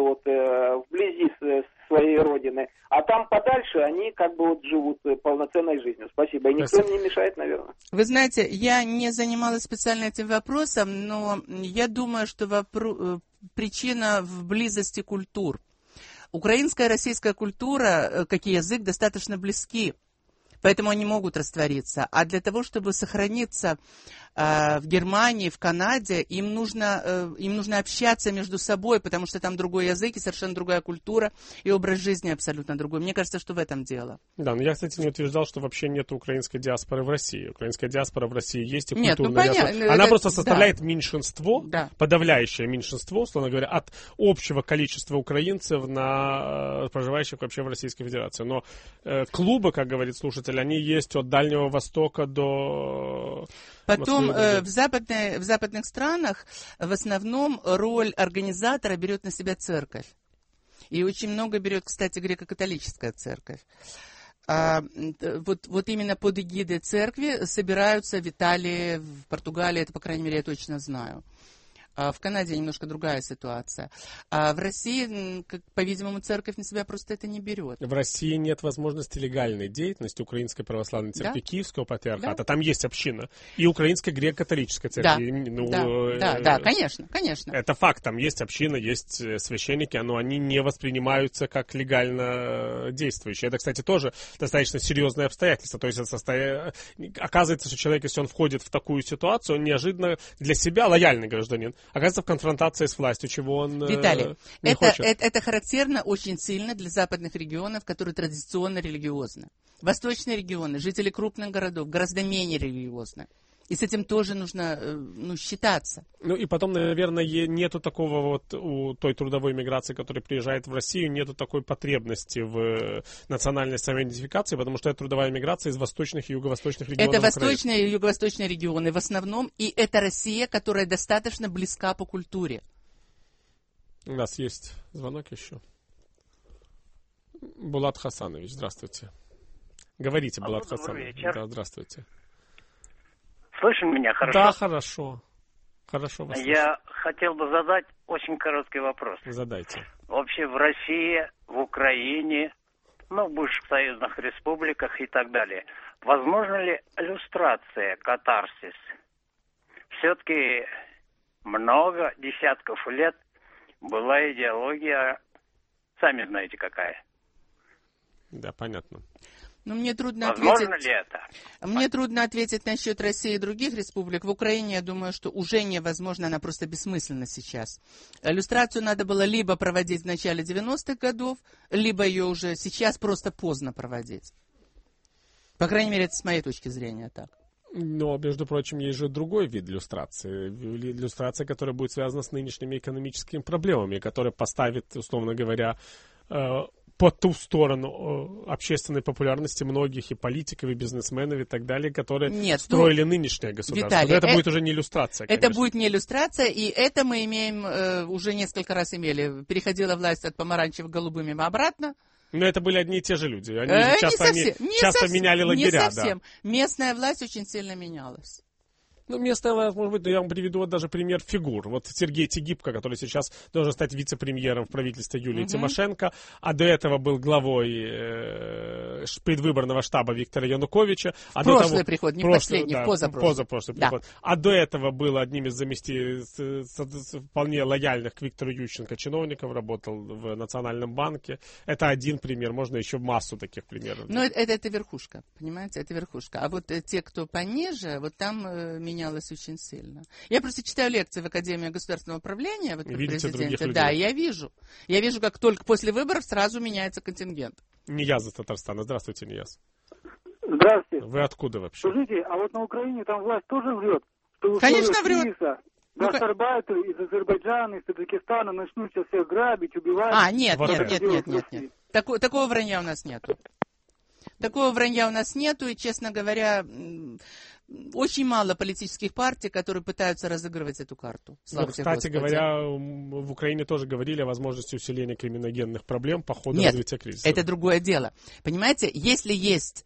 вблизи своей родины, а там подальше они живут полноценной жизнью? Спасибо. И никто им не мешает, наверное. Вы знаете, я не занималась специально этим вопросом, но я думаю, что причина в близости культур. Украинская и российская культура, как и язык, достаточно близки. Поэтому они могут раствориться. А для того, чтобы сохраниться в Германии, в Канаде, им нужно общаться между собой, потому что там другой язык и совершенно другая культура, и образ жизни абсолютно другой. Мне кажется, что в этом дело. Да, но я, кстати, не утверждал, что вообще нет украинской диаспоры в России. Украинская диаспора в России есть и культурная диаспора. Она просто составляет меньшинство, подавляющее меньшинство, условно говоря, от общего количества украинцев, проживающих вообще в Российской Федерации. Но клубы, как говорит слушатель, они есть от Дальнего Востока до... Потом в западных странах в основном роль организатора берет на себя церковь. И очень много берет, кстати, греко-католическая церковь. Вот именно под эгидой церкви собираются в Италии, в Португалии, это, по крайней мере, я точно знаю. В Канаде немножко другая ситуация. А в России, по-видимому, церковь на себя просто это не берет. В России нет возможности легальной деятельности Украинской Православной Церкви, Киевского Патриархата. Да. Там есть община. И Украинской Греко-католической Церкви. Да, конечно. Это факт. Там есть община, есть священники, но они не воспринимаются как легально действующие. Это, кстати, тоже достаточно серьезное обстоятельство. То есть оказывается, что человек, если он входит в такую ситуацию, он неожиданно для себя лояльный гражданин, оказывается в конфронтации с властью, чего он Виталий, не хочет. Это характерно очень сильно для западных регионов, которые традиционно религиозны. Восточные регионы, жители крупных городов, гораздо менее религиозны. И с этим тоже нужно считаться. Ну и потом, наверное, нету такого вот у той трудовой миграции, которая приезжает в Россию, нету такой потребности в национальной самоидентификации, потому что это трудовая миграция из восточных и юго-восточных регионов. Это восточные и юго-восточные регионы в основном, и это Россия, которая достаточно близка по культуре. У нас есть звонок еще. Булат Хасанович, здравствуйте. Говорите, Булат Хасанович. Да, здравствуйте. Слышим меня хорошо? Да, хорошо. Хорошо вас слышу. Я хотел бы задать очень короткий вопрос. Задайте. Вообще в России, в Украине, в бывших союзных республиках и так далее, возможно ли люстрация, катарсис? Все-таки много десятков лет была идеология, сами знаете какая. Да, понятно. Но мне трудно Возможно ли это? Мне трудно ответить насчет России и других республик. В Украине, я думаю, что уже невозможно, она просто бессмысленна сейчас. Иллюстрацию надо было либо проводить в начале 90-х годов, либо ее уже сейчас просто поздно проводить. По крайней мере, это с моей точки зрения так. Но, между прочим, есть же другой вид иллюстрации. Иллюстрация, которая будет связана с нынешними экономическими проблемами, которая поставит, условно говоря, по ту сторону общественной популярности многих и политиков, и бизнесменов, и так далее, которые строили нынешнее государство. Виталий, но это будет уже не иллюстрация, конечно. Это будет не иллюстрация, и это мы имеем, уже несколько раз имели. Переходила власть от помаранчевых к голубым и обратно. Но это были одни и те же люди. Они часто меняли лагеря. Не совсем. Да. Местная власть очень сильно менялась. Местная власть, может быть, я вам приведу даже пример фигур. Вот Сергей Тегибко, который сейчас должен стать вице-премьером в правительстве Юлии Тимошенко, а до этого был главой предвыборного штаба Виктора Януковича. Прошлый приход, не последний, позапрошлый приход. А до этого был одним из заместителей вполне лояльных к Виктору Ющенко чиновников, работал в Национальном банке. Это один пример, можно еще массу таких примеров. Но это верхушка, понимаете, это верхушка. А вот те, кто пониже, вот там менялось очень сильно. Я просто читаю лекции в Академии государственного управления, вот при президенте. Да, я вижу. Я вижу, как только после выборов сразу меняется контингент. Нияз из Татарстана. Здравствуйте, Нияз. Здравствуйте. Вы откуда вообще? Слушайте, а вот на Украине там власть тоже врет? Конечно, врет. Гастарбайтеры из Азербайджана, из Таджикистана начнут сейчас всех грабить, убивать. Нет. Такого вранья у нас нету. Такого вранья у нас нету, и, честно говоря, очень мало политических партий, которые пытаются разыгрывать эту карту. Кстати говоря, в Украине тоже говорили о возможности усиления криминогенных проблем по ходу развития кризиса. Это другое дело. Понимаете, если есть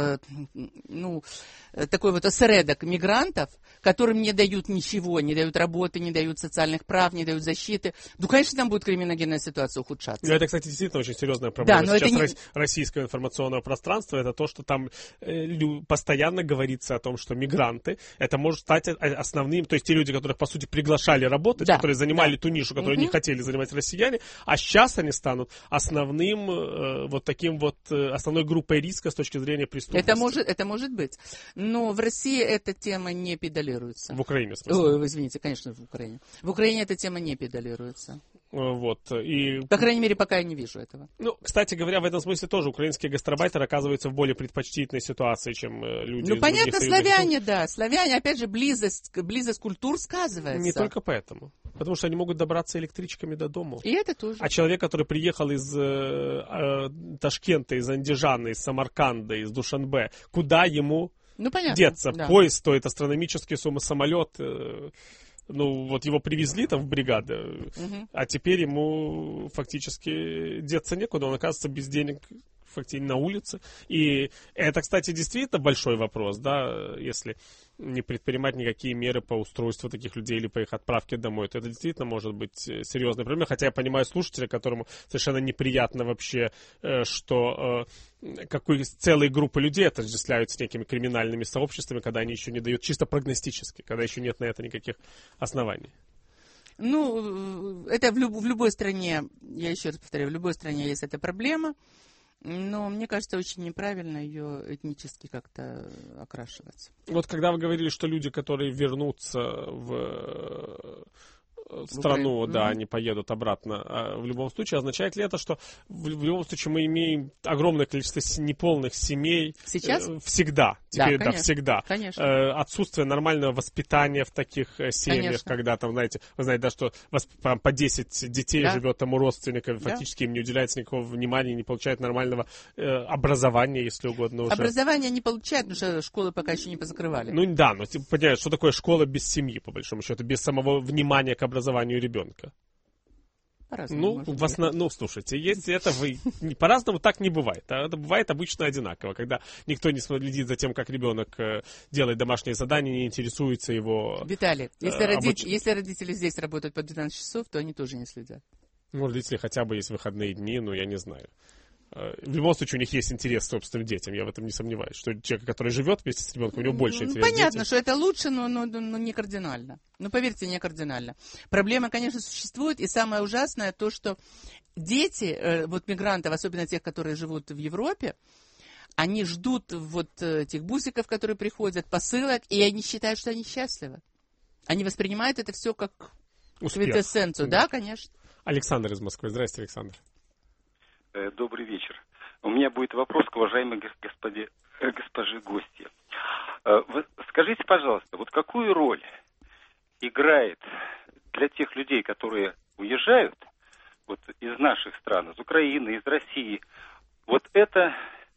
такой вот осередок мигрантов, которым не дают ничего, не дают работы, не дают социальных прав, не дают защиты, конечно, там будет криминогенная ситуация ухудшаться. Это, кстати, действительно очень серьезная проблема. Да, сейчас российского информационного пространства, это то, что там постоянно говорится о том, что мигранты, это может стать основным, то есть те люди, которых, по сути, приглашали работать, которые занимали ту нишу, которую не хотели занимать россияне, а сейчас они станут основным, основной группой риска с точки зрения преступности. Это может быть. Но в России эта тема не педалируется. В Украине, в смысле? Извините, конечно, в Украине. В Украине эта тема не педалируется. И... По крайней мере, пока я не вижу этого. Кстати говоря, в этом смысле тоже украинские гастарбайтеры оказываются в более предпочтительной ситуации, чем люди из понятно, других славяне, славяне, опять же, близость культур сказывается. Не только поэтому. Потому что они могут добраться электричками до дома. И это тоже. А человек, который приехал из Ташкента, из Андижана, из Самарканда, из Душанбе, куда ему деться? Да. Поезд стоит астрономические суммы, самолет... его привезли там в бригаду, а теперь ему фактически деться некуда, он оказывается без денег фактически на улице. И это, кстати, действительно большой вопрос, да, если не предпринимать никакие меры по устройству таких людей или по их отправке домой, то это действительно может быть серьезная проблема. Хотя я понимаю слушателя, которому совершенно неприятно вообще, что целые группы людей отождествляют с некими криминальными сообществами, когда они еще не дают чисто прогностически, когда еще нет на это никаких оснований. Ну, это в любой стране, я еще раз повторяю, в любой стране есть эта проблема. Но мне кажется, очень неправильно ее этнически как-то окрашивать. Вот когда вы говорили, что люди, которые вернутся в страну, да, они поедут обратно. А в любом случае, означает ли это, что в любом случае мы имеем огромное количество неполных семей? Сейчас? Всегда. Теперь, да, конечно, всегда. Конечно. Отсутствие нормального воспитания в таких семьях, конечно. Когда там, знаете, вы знаете, да, что по 10 детей живет там у родственников, фактически им не уделяется никакого внимания, не получают нормального образования, если угодно. Уже. Образование не получают, потому что школы пока еще не позакрывали. Ну да, но ты понимаешь, что такое школа без семьи, по большому счету, без самого внимания к образованию ребенка. По-разному. Слушайте, если это по-разному так не бывает. Это бывает обычно одинаково, когда никто не следит за тем, как ребенок делает домашние задания, не интересуется его. Виталий, если родители здесь работают по 12 часов, то они тоже не следят. Ну, родители хотя бы есть выходные дни, я не знаю. В любом случае, у них есть интерес к собственным детям, я в этом не сомневаюсь. Что человек, который живет вместе с ребенком, у него больше интереса. Понятно, что это лучше, но не кардинально. Поверьте, не кардинально. Проблема, конечно, существует, и самое ужасное то, что дети, мигрантов, особенно тех, которые живут в Европе, они ждут этих бусиков, которые приходят, посылок, и они считают, что они счастливы. Они воспринимают это все как квинтэссенцию. Да, конечно. Александр из Москвы. Здравствуйте, Александр. Добрый вечер. У меня будет вопрос к уважаемой госпоже гостье. Скажите, пожалуйста, какую роль играет для тех людей, которые уезжают из наших стран, из Украины, из России, это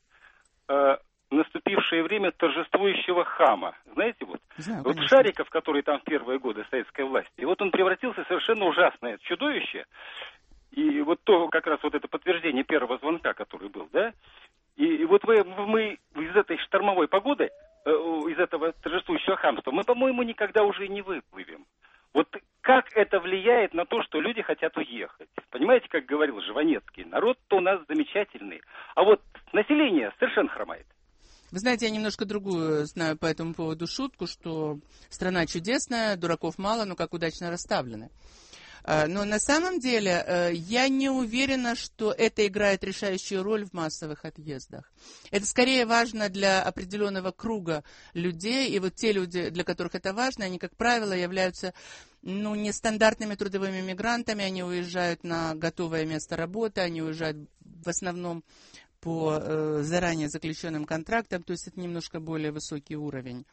наступившее время торжествующего хама? Знаете, Шариков, который там в первые годы советской власти, он превратился в совершенно ужасное чудовище. И как раз это подтверждение первого звонка, который был, да? И мы из этой штормовой погоды, из этого торжествующего хамства, мы, по-моему, никогда уже не выплывем. Как это влияет на то, что люди хотят уехать? Понимаете, как говорил Жванецкий, народ-то у нас замечательный, а население совершенно хромает. Вы знаете, я немножко другую знаю по этому поводу шутку, что страна чудесная, дураков мало, но как удачно расставлены. Но на самом деле я не уверена, что это играет решающую роль в массовых отъездах. Это скорее важно для определенного круга людей, и те люди, для которых это важно, они, как правило, являются нестандартными трудовыми мигрантами, они уезжают на готовое место работы, они уезжают в основном по заранее заключенным контрактам, то есть это немножко более высокий уровень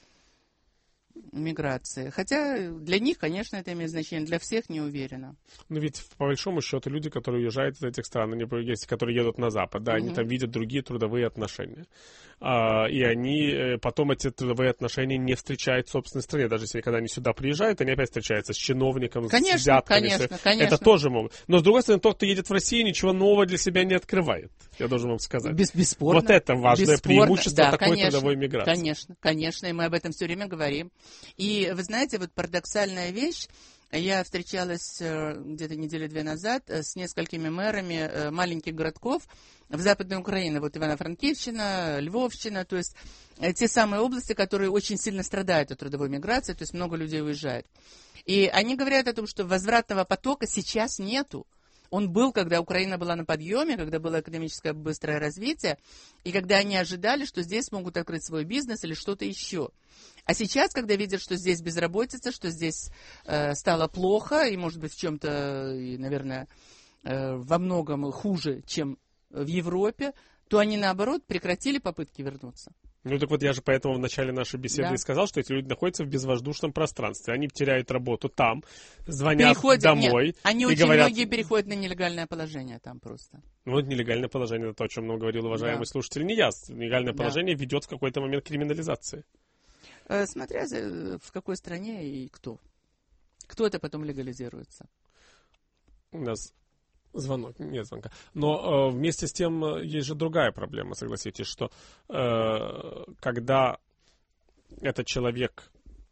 миграции. Хотя для них, конечно, это имеет значение. Для всех не уверена. Но ведь, по большому счету, люди, которые уезжают из этих стран, которые едут на Запад, да, они там видят другие трудовые отношения. И они потом эти трудовые отношения не встречают в собственной стране. Даже если когда они сюда приезжают, они опять встречаются с чиновником, с взятками. Конечно. Это тоже могут. Но, с другой стороны, тот, кто едет в Россию, ничего нового для себя не открывает. Я должен вам сказать. Бесспорно. Это важное преимущество такой трудовой миграции. Конечно, и мы об этом все время говорим. И вы знаете, парадоксальная вещь, я встречалась где-то недели 2 назад с несколькими мэрами маленьких городков в Западной Украине, Ивано-Франкивщина, Львовщина, то есть те самые области, которые очень сильно страдают от трудовой миграции, то есть много людей уезжает. И они говорят о том, что возвратного потока сейчас нету. Он был, когда Украина была на подъеме, когда было экономическое быстрое развитие, и когда они ожидали, что здесь смогут открыть свой бизнес или что-то еще. А сейчас, когда видят, что здесь безработица, что здесь стало плохо, и, может быть, в чем-то, наверное, во многом хуже, чем в Европе, то они, наоборот, прекратили попытки вернуться. Я же поэтому в начале нашей беседы и сказал, что эти люди находятся в безвоздушном пространстве. Они теряют работу там, звонят домой. Нет, они очень многие переходят на нелегальное положение там просто. Нелегальное положение, это то, о чем нам говорил уважаемый слушатель. Не я. Нелегальное положение ведет в какой-то момент к криминализации. Смотря в какой стране и кто. Кто это потом легализируется. У нас Звонок, нет звонка. Но вместе с тем есть же другая проблема, согласитесь, что когда этот человек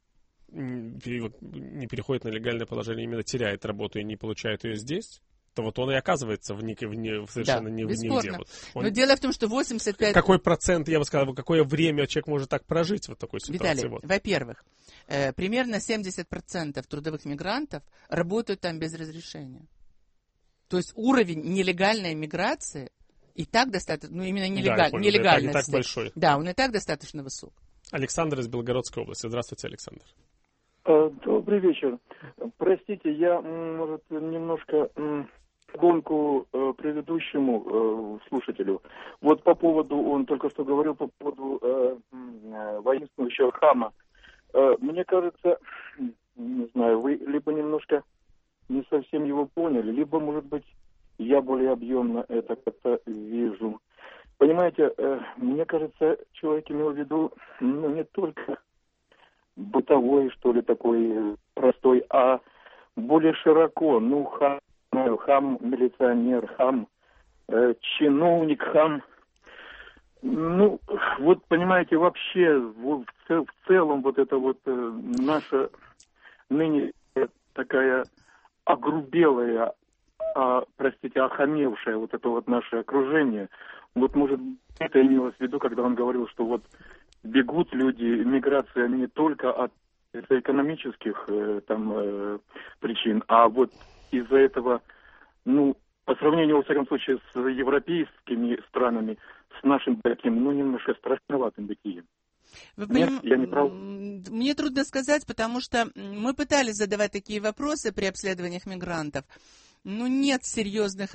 не переходит на легальное положение, именно теряет работу и не получает ее здесь, то вот он и оказывается совершенно не вне. Но дело в том, что 85... Какой процент, я бы сказал, какое время человек может так прожить в такой ситуации? Виталий, во-первых, примерно 70% трудовых мигрантов работают там без разрешения. То есть уровень нелегальной миграции и так достаточно, ну именно нелегальности. И так большой. Да, он и так достаточно высок. Александр из Белгородской области. Здравствуйте, Александр. Добрый вечер. Простите, я, может, немножко гонку предыдущему слушателю. Вот по поводу, он только что говорил по поводу воинствующего хама. Мне кажется, не знаю, вы либо немножко не совсем его поняли, либо, может быть, я более объемно это как-то вижу. Понимаете, мне кажется, человек имел в виду не только бытовой, что ли, такой простой, а более широко. Ну, хам милиционер, хам чиновник, хам. Ну, вот, понимаете, вообще в целом вот это вот наша ныне такая огрубелая, охамевшее вот это вот наше окружение. Вот, может, это имелось в виду, когда он говорил, что вот бегут люди, миграция не только от экономических причин, а вот из-за этого, ну, по сравнению, во всяком случае, с европейскими странами, с нашим таким, ну, немножко страшноватым бытием. Нет, я не прав? Мне трудно сказать, потому что мы пытались задавать такие вопросы при обследованиях мигрантов. Но нет серьезных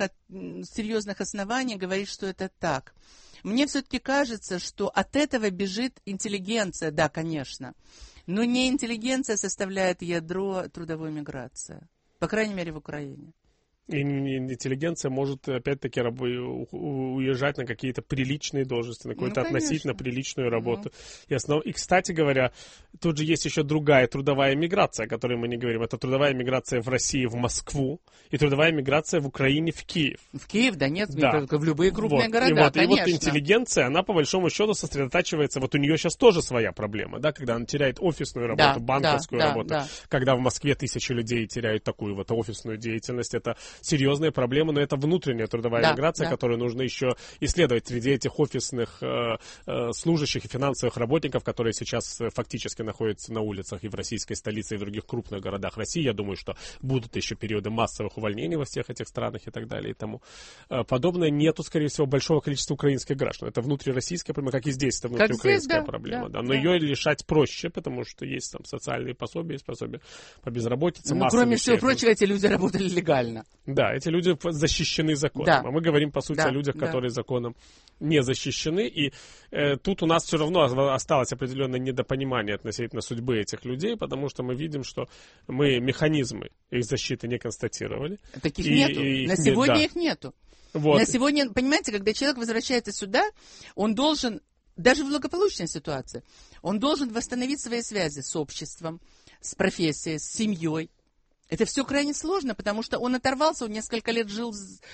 оснований говорить, что это так. Мне все-таки кажется, что от этого бежит интеллигенция, да, конечно. Но не интеллигенция составляет ядро трудовой миграции. По крайней мере, в Украине. И интеллигенция может, опять-таки, уезжать на какие-то приличные должности, на какую-то относительно приличную работу. И, кстати говоря, тут же есть еще другая трудовая миграция, о которой мы не говорим. Это трудовая миграция в России в Москву и трудовая миграция в Украине в Киев. В Киев, Донецк, в любые крупные города, конечно. И вот интеллигенция, она по большому счету сосредотачивается, вот у нее сейчас тоже своя проблема, да, когда она теряет офисную работу, банковскую работу, когда в Москве тысячи людей теряют такую вот офисную деятельность, это серьезная проблема, но это внутренняя трудовая миграция, которую нужно еще исследовать среди этих офисных служащих и финансовых работников, которые сейчас фактически находятся на улицах и в российской столице, и в других крупных городах России. Я думаю, что будут еще периоды массовых увольнений во всех этих странах и так далее и тому подобное. Нету, скорее всего, большого количества украинских граждан. Это внутрироссийская проблема, как и здесь, это внутриукраинская проблема. Но ее решать проще, потому что есть там социальные пособия, есть пособия по безработице. Ну, кроме всего прочего, эти люди работали легально. Да, эти люди защищены законом. Да. А мы говорим, по сути, о людях, которые законом не защищены. И тут у нас все равно осталось определенное недопонимание относительно судьбы этих людей, потому что мы видим, что мы механизмы их защиты не констатировали. Таких нету. На сегодня их нету. Вот. На сегодня, понимаете, когда человек возвращается сюда, он должен, даже в благополучной ситуации, он должен восстановить свои связи с обществом, с профессией, с семьей. Это все крайне сложно, потому что он оторвался, он несколько лет жил,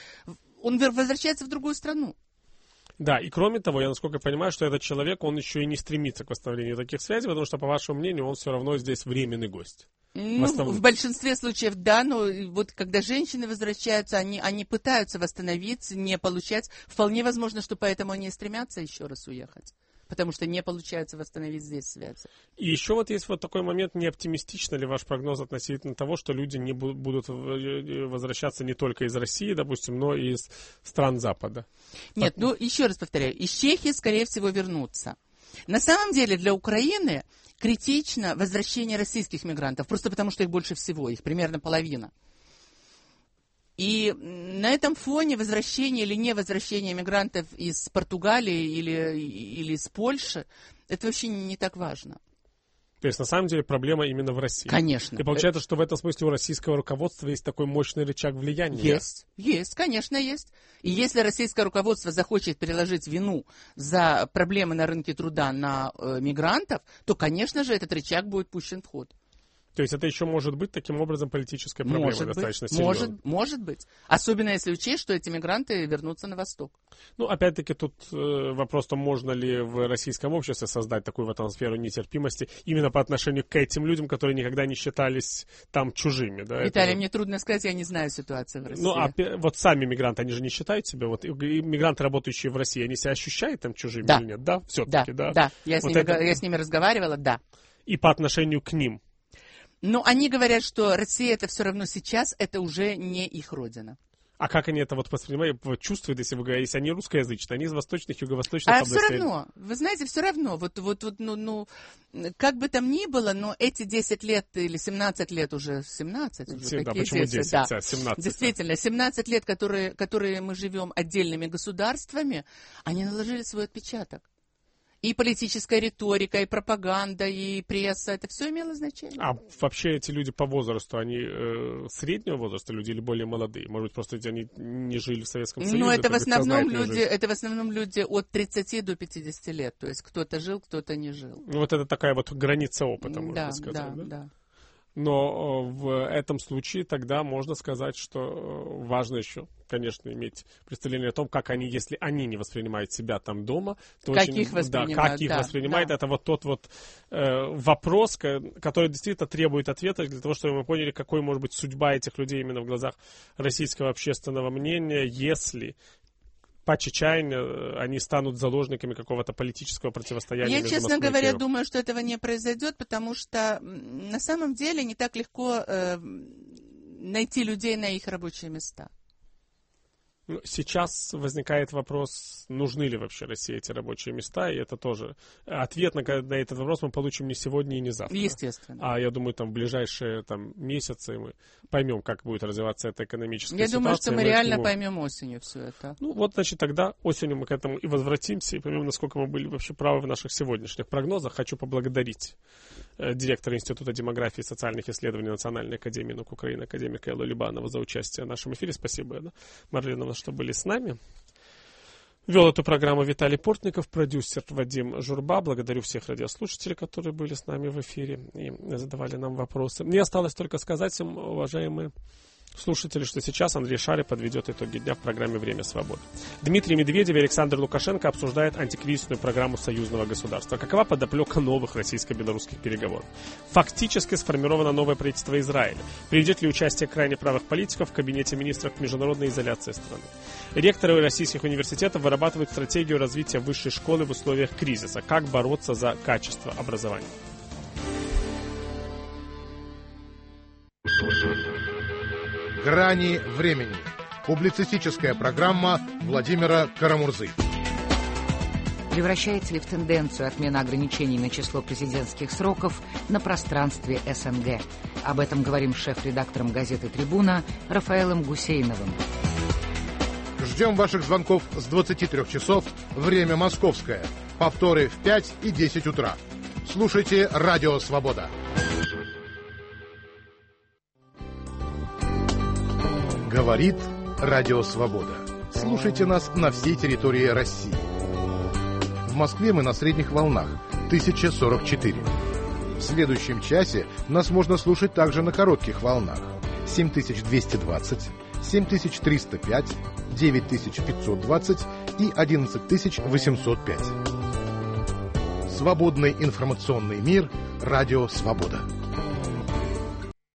он возвращается в другую страну. Да, и кроме того, я насколько понимаю, что этот человек, он еще и не стремится к восстановлению таких связей, потому что, по вашему мнению, он все равно здесь временный гость. Ну, в большинстве случаев, да, но вот когда женщины возвращаются, они пытаются восстановиться, не получать. Вполне возможно, что поэтому они стремятся еще раз уехать. Потому что не получается восстановить здесь связи. И еще вот есть вот такой момент, не оптимистично ли ваш прогноз относительно того, что люди не будут возвращаться не только из России, допустим, но и из стран Запада? Нет, ну еще раз повторяю, из Чехии, скорее всего, вернутся. На самом деле для Украины критично возвращение российских мигрантов, просто потому что их больше всего, их примерно половина. И на этом фоне возвращение или не возвращение мигрантов из Португалии или из Польши, это вообще не так важно. То есть, на самом деле, проблема именно в России. Конечно. И получается, что в этом смысле у российского руководства есть такой мощный рычаг влияния. Есть, конечно, есть. И если российское руководство захочет переложить вину за проблемы на рынке труда на мигрантов, то, конечно же, этот рычаг будет пущен в ход. То есть это еще может быть таким образом политической проблемой достаточно серьезной. Может быть. Особенно если учесть, что эти мигранты вернутся на восток. Ну, опять-таки, тут вопрос, то можно ли в российском обществе создать такую атмосферу нетерпимости именно по отношению к этим людям, которые никогда не считались там чужими. Да? Виталий, мне трудно сказать, я не знаю ситуацию в России. Ну, вот сами мигранты, они же не считают себя, вот мигранты, работающие в России, они себя ощущают там чужими или нет? Да, все-таки, да. Да, я с ними разговаривала, да. И по отношению к ним. Но они говорят, что Россия это все равно сейчас, это уже не их родина. А как они это вот воспринимают, чувствуют, если вы говорите, они русскоязычные, они из восточных, юго-восточных областей? А все равно, вы знаете, все равно, как бы там ни было, но эти 10 лет или 17 лет уже, 17 уже, да, почему 10, да. 17? Действительно, 17 лет, которые мы живем отдельными государствами, они наложили свой отпечаток. И политическая риторика, и пропаганда, и пресса, это все имело значение. А вообще эти люди по возрасту, они среднего возраста люди или более молодые? Может быть, просто они не жили в Советском Союзе? Ну, это в основном люди от 30 до 50 лет. То есть кто-то жил, кто-то не жил. Ну, вот это такая вот граница опыта, можно сказать. Да. Но в этом случае тогда можно сказать, что важно еще, конечно, иметь представление о том, как они, если они не воспринимают себя там дома, то как их воспринимают. Это вот тот вот вопрос, который действительно требует ответа для того, чтобы мы поняли, какой может быть судьба этих людей именно в глазах российского общественного мнения, если по чечаянию они станут заложниками какого-то политического противостояния. Я, честно говоря, думаю, что этого не произойдет, потому что на самом деле не так легко найти людей на их рабочие места. Сейчас возникает вопрос, нужны ли вообще России эти рабочие места, и это тоже ответ на этот вопрос мы получим не сегодня и не завтра. Естественно. А я думаю, там в ближайшие месяцы мы поймем, как будет развиваться эта экономическая ситуация. Я думаю, что мы реально поймем осенью все это. Ну вот, значит, тогда осенью мы к этому и возвратимся, и поймем, насколько мы были вообще правы в наших сегодняшних прогнозах. Хочу поблагодарить директора Института демографии и социальных исследований Национальной академии наук Украины, академика Эллу Либанова, за участие в нашем эфире. Спасибо, Марлена, что были с нами. Вел эту программу Виталий Портников, продюсер Вадим Журба. Благодарю всех радиослушателей, которые были с нами в эфире и задавали нам вопросы. Мне осталось только сказать им, уважаемые слушатели, что сейчас Андрей Шарий подведет итоги дня в программе «Время свободы». Дмитрий Медведев и Александр Лукашенко обсуждают антикризисную программу союзного государства. Какова подоплека новых российско-белорусских переговоров? Фактически сформировано новое правительство Израиля. Приведет ли участие крайне правых политиков в кабинете министров к международной изоляции страны? Ректоры российских университетов вырабатывают стратегию развития высшей школы в условиях кризиса. Как бороться за качество образования? «Грани времени». Публицистическая программа Владимира Карамурзы. Превращается ли в тенденцию отмена ограничений на число президентских сроков на пространстве СНГ? Об этом говорим с шеф-редактором газеты «Трибуна» Рафаэлом Гусейновым. Ждем ваших звонков с 23 часов, время московское. Повторы в 5 и 10 утра. Слушайте «Радио Свобода». Говорит Радио Свобода. Слушайте нас на всей территории России. В Москве мы на средних волнах 1044. В следующем часе нас можно слушать также на коротких волнах 7220, 7305, 9520 и 11805. Свободный информационный мир. Радио Свобода.